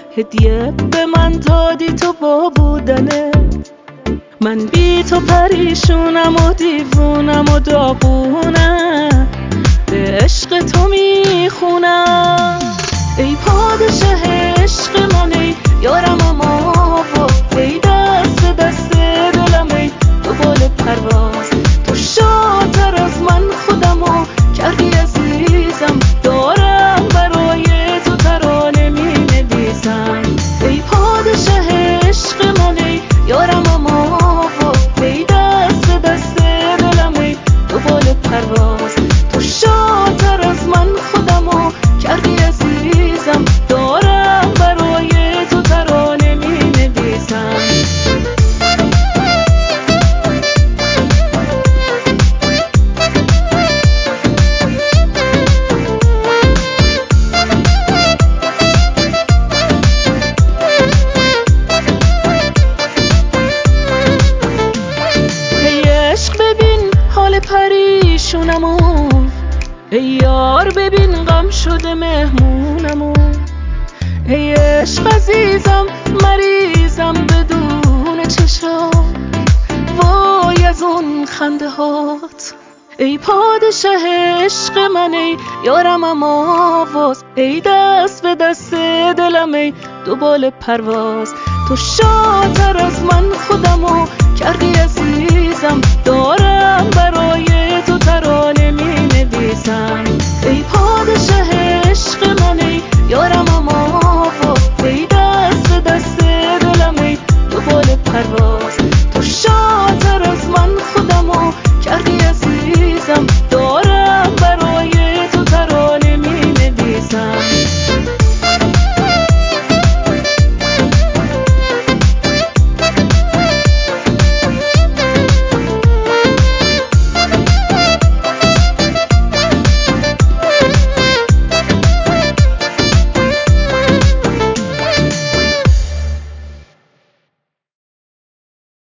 هدیه به من دادی تو با بودنه. من بی تو پریشونم و دیوونم و داغونم، به عشق تو میخونم. ای پادشه عشق من، ای یارم اما ای دست دست دلم، ای تو بال پرواز. تو شادتر از من خودمو کردی عزیزم، دارم برای تو ترانه می نویسم. ای پادشه عشق من، ای یارم اما ای دست دست دلم، ای تو بال پرواز. تو شادتر از من خودمو کردی عزیزم، دارم برای تو ترانه می نویسم. پریشونمو ای یار ببین غم شده مهمونمو. ای عشق عزیزم مریضم بدون چشام، وای از اون خنده هات. ای پادشه عشق من، ای یارم اما ای دست به دست دلم، ای دو بال پرواز. تو شادتر از من خودمو کردی عزیزم، دارم برای تو ترانه می نویسم. ای پادشه عشق من، ای یارم اما